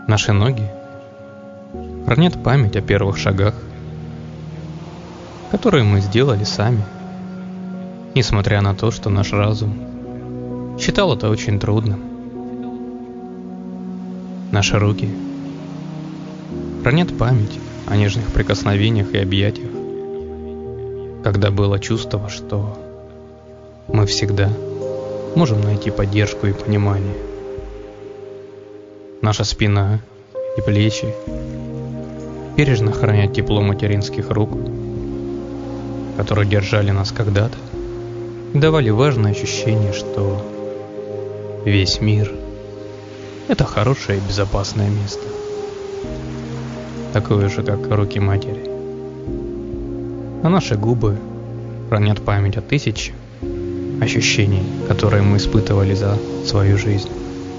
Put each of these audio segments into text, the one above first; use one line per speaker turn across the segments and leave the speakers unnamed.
Наши ноги хранят память о первых шагах, которые мы сделали сами, несмотря на то, что наш разум считал это очень трудным. Наши руки хранят память о нежных прикосновениях и объятиях, когда было чувство, что мы всегда можем найти поддержку и понимание. Наша спина и плечи бережно хранят тепло материнских рук, которые держали нас когда-то и давали важное ощущение, что весь мир — это хорошее и безопасное место, такое же, как руки матери. А наши губы хранят память о тысячах ощущений, которые мы испытывали за свою жизнь.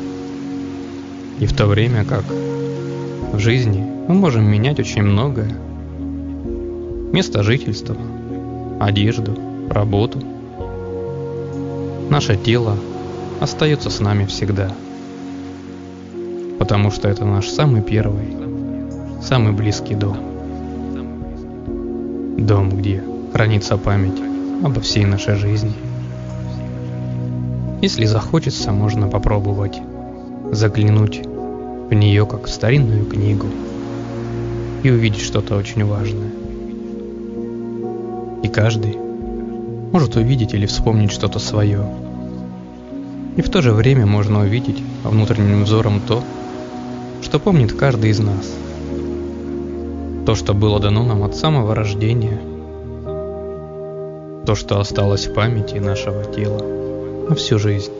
И в то время как в жизни мы можем менять очень многое: место жительства, одежду, работу, наше тело остается с нами всегда, потому что это наш самый первый, самый близкий дом. Дом, где хранится память обо всей нашей жизни. Если захочется, можно попробовать заглянуть в нее, как в старинную книгу, и увидеть что-то очень важное. И каждый может увидеть или вспомнить что-то свое. И в то же время можно увидеть внутренним взором то, что помнит каждый из нас. То, что было дано нам от самого рождения. То, что осталось в памяти нашего тела на всю жизнь.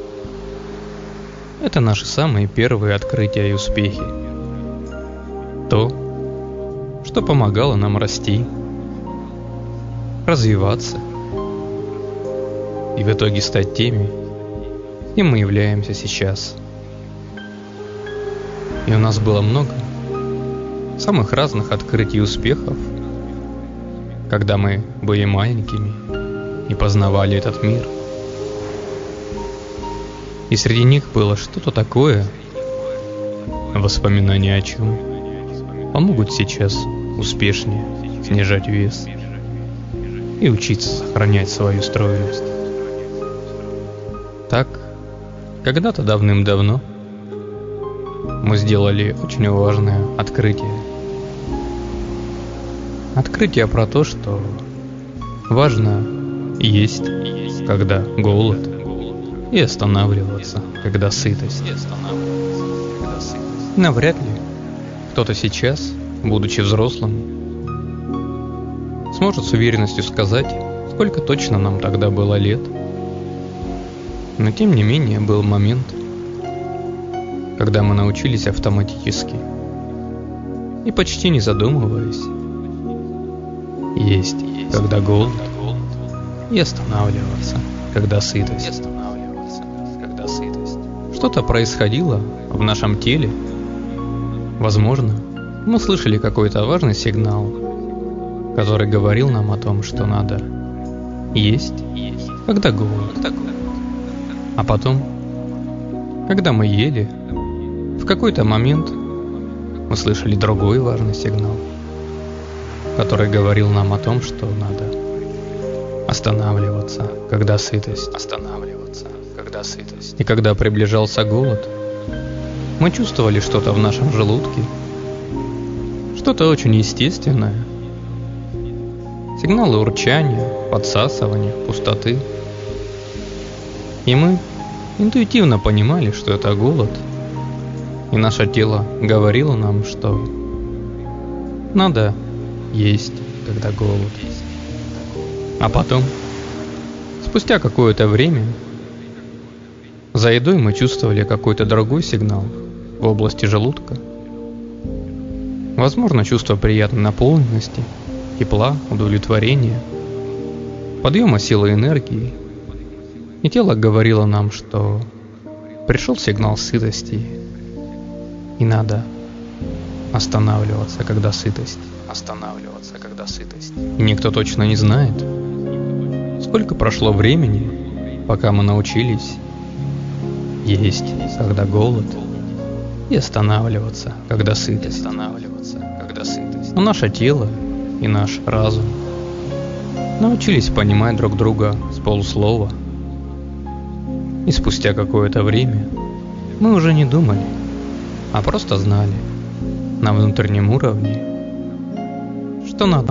Это наши самые первые открытия и успехи. То, что помогало нам расти, развиваться и в итоге стать теми, кем мы являемся сейчас. И у нас было много самых разных открытий и успехов, когда мы были маленькими и познавали этот мир. И среди них было что-то такое, воспоминания о чем помогут сейчас успешнее снижать вес и учиться сохранять свою стройность. Так, когда-то давным-давно мы сделали очень важное открытие. Открытие про то, что важно есть, когда голод, и останавливаться, когда сытость. Навряд ли кто-то сейчас, будучи взрослым, сможет с уверенностью сказать, сколько точно нам тогда было лет. Но тем не менее был момент, когда мы научились автоматически и почти не задумываясь есть, когда голод, и останавливаться, когда сытость. Что-то происходило в нашем теле. Возможно, мы слышали какой-то важный сигнал, который говорил нам о том, что надо есть, когда голод. А потом, когда мы ели, в какой-то момент мы слышали другой важный сигнал, который говорил нам о том, что надо останавливаться, когда сытость. И когда приближался голод, мы чувствовали что-то в нашем желудке, что-то очень естественное. Сигналы урчания, подсасывания, пустоты. И мы интуитивно понимали, что это голод. И наше тело говорило нам, что надо есть, когда голод. А потом, спустя какое-то время, за едой мы чувствовали какой-то другой сигнал в области желудка. Возможно, чувство приятной наполненности, тепла, удовлетворения, подъема силы и энергии. И тело говорило нам, что пришел сигнал сытости, и надо останавливаться, когда сытость. И никто точно не знает, сколько прошло времени, пока мы научились есть, когда голод, и останавливаться, когда сытость. Но наше тело и наш разум научились понимать друг друга с полуслова. И спустя какое-то время мы уже не думали, а просто знали на внутреннем уровне, что надо